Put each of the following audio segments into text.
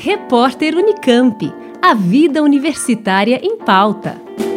Repórter Unicamp. A vida universitária em pauta.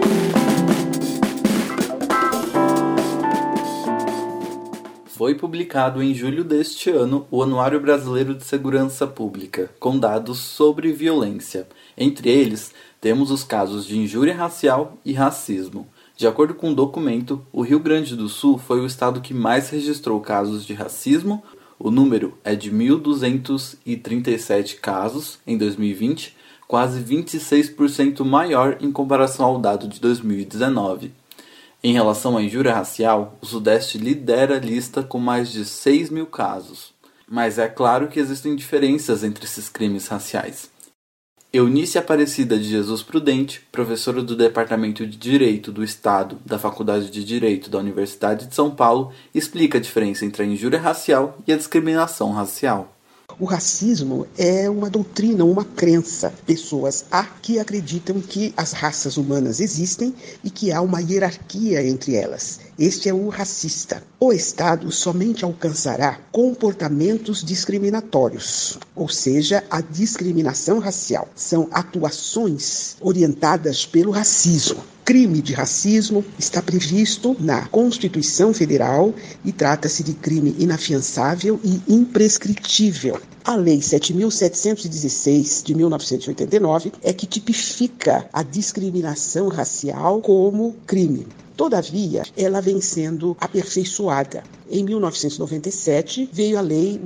Foi publicado em julho deste ano o Anuário Brasileiro de Segurança Pública, com dados sobre violência. Entre eles, temos os casos de injúria racial e racismo. De acordo com o documento, o Rio Grande do Sul foi o estado que mais registrou casos de racismo. O número é de 1.237 casos em 2020, quase 26% maior em comparação ao dado de 2019. Em relação à injúria racial, o Sudeste lidera a lista com mais de 6 mil casos. Mas é claro que existem diferenças entre esses crimes raciais. Eunice Aparecida de Jesus Prudente, professora do Departamento de Direito do Estado da Faculdade de Direito da Universidade de São Paulo, explica a diferença entre a injúria racial e a discriminação racial. O racismo é uma doutrina, uma crença. Pessoas há que acreditam que as raças humanas existem e que há uma hierarquia entre elas. Este é o racista. O Estado somente alcançará comportamentos discriminatórios, ou seja, a discriminação racial. São atuações orientadas pelo racismo. Crime de racismo está previsto na Constituição Federal e trata-se de crime inafiançável e imprescritível. A Lei 7.716, de 1989, é que tipifica a discriminação racial como crime. Todavia, ela vem sendo aperfeiçoada. Em 1997, veio a Lei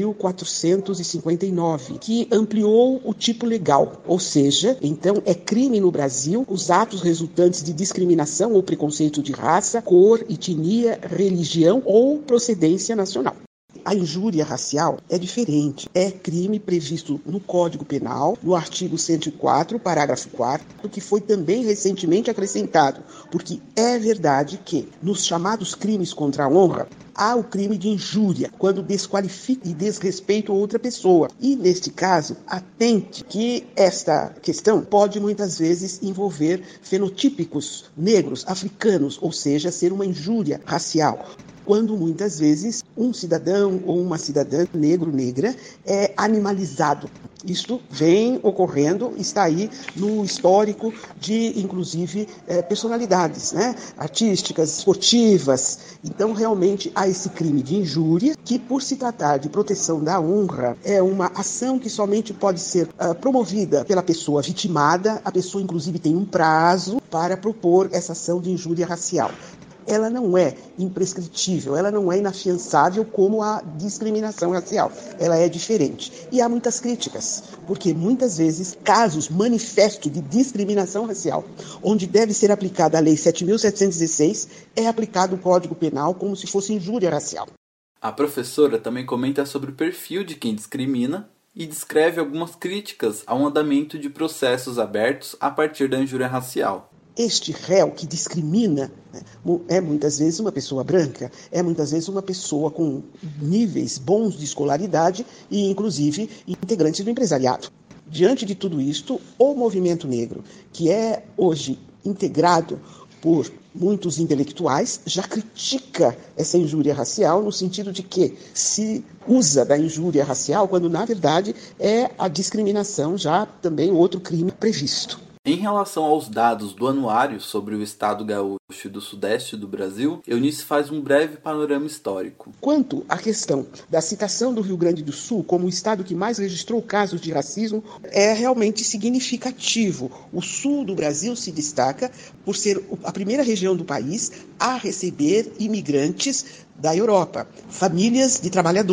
9.459, que ampliou o tipo legal, ou seja, então é crime no Brasil os atos resultantes de discriminação ou preconceito de raça, cor, etnia, religião ou procedência nacional. A injúria racial é diferente. É crime previsto no Código Penal, no artigo 104, parágrafo 4º, que foi também recentemente acrescentado, porque é verdade que nos chamados crimes contra a honra, há o crime de injúria, quando desqualifica e desrespeita outra pessoa. E, neste caso, atente que esta questão pode muitas vezes envolver fenotípicos negros, africanos, ou seja, ser uma injúria racial. Quando muitas vezes um cidadão ou uma cidadã negro-negra é animalizado. Isto vem ocorrendo, está aí no histórico de, inclusive, personalidades, artísticas, esportivas. Então, realmente, há esse crime de injúria, que, por se tratar de proteção da honra, é uma ação que somente pode ser promovida pela pessoa vitimada. A pessoa, inclusive, tem um prazo para propor essa ação de injúria racial. Ela não é imprescritível, ela não é inafiançável como a discriminação racial. Ela é diferente. E há muitas críticas, porque muitas vezes casos manifestos de discriminação racial, onde deve ser aplicada a Lei 7.716, é aplicado o Código Penal como se fosse injúria racial. A professora também comenta sobre o perfil de quem discrimina e descreve algumas críticas ao andamento de processos abertos a partir da injúria racial. Este réu que discrimina é muitas vezes uma pessoa branca, é muitas vezes uma pessoa com níveis bons de escolaridade e, inclusive, integrantes do empresariado. Diante de tudo isto, o movimento negro, que é hoje integrado por muitos intelectuais, já critica essa injúria racial no sentido de que se usa da injúria racial quando, na verdade, é a discriminação, já também outro crime previsto. Em relação aos dados do anuário sobre o estado gaúcho e do sudeste do Brasil, Eunice faz um breve panorama histórico. Quanto à questão da citação do Rio Grande do Sul como o estado que mais registrou casos de racismo, é realmente significativo. O sul do Brasil se destaca por ser a primeira região do país a receber imigrantes da Europa, famílias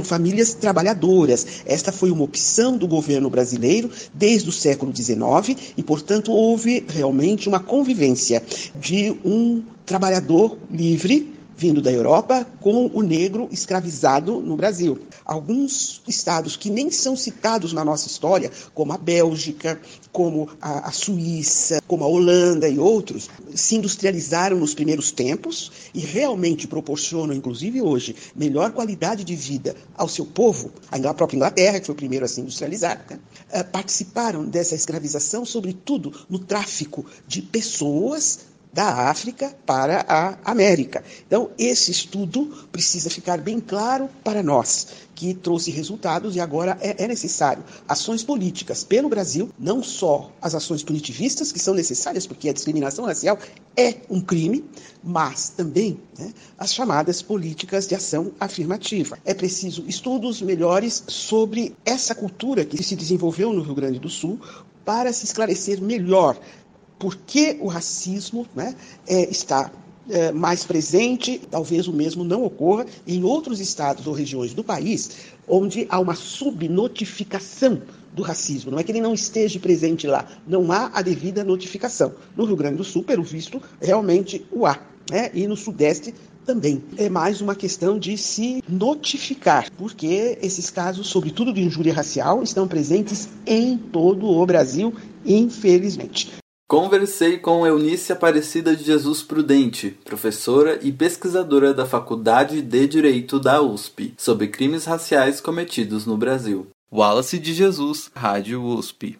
trabalhadoras. Esta foi uma opção do governo brasileiro desde o século XIX e, portanto, houve realmente uma convivência de um trabalhador livre vindo da Europa com o negro escravizado no Brasil. Alguns estados que nem são citados na nossa história, como a Bélgica, como a Suíça, como a Holanda e outros, se industrializaram nos primeiros tempos e realmente proporcionam, inclusive hoje, melhor qualidade de vida ao seu povo. A própria Inglaterra, que foi o primeiro a se industrializar, participaram dessa escravização, sobretudo no tráfico de pessoas da África para a América. Então, esse estudo precisa ficar bem claro para nós, que trouxe resultados e agora é necessário ações políticas pelo Brasil, não só as ações punitivistas, que são necessárias porque a discriminação racial é um crime, mas também as chamadas políticas de ação afirmativa. É preciso estudos melhores sobre essa cultura que se desenvolveu no Rio Grande do Sul para se esclarecer melhor por que o racismo está mais presente, talvez o mesmo não ocorra em outros estados ou regiões do país, onde há uma subnotificação do racismo. Não é que ele não esteja presente lá, não há a devida notificação. No Rio Grande do Sul, pelo visto, realmente o há, e no Sudeste também. É mais uma questão de se notificar, porque esses casos, sobretudo de injúria racial, estão presentes em todo o Brasil, infelizmente. Conversei com Eunice Aparecida de Jesus Prudente, professora e pesquisadora da Faculdade de Direito da USP, sobre crimes raciais cometidos no Brasil. Wallace de Jesus, Rádio USP.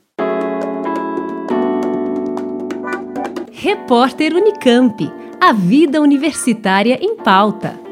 Repórter Unicamp. A vida universitária em pauta.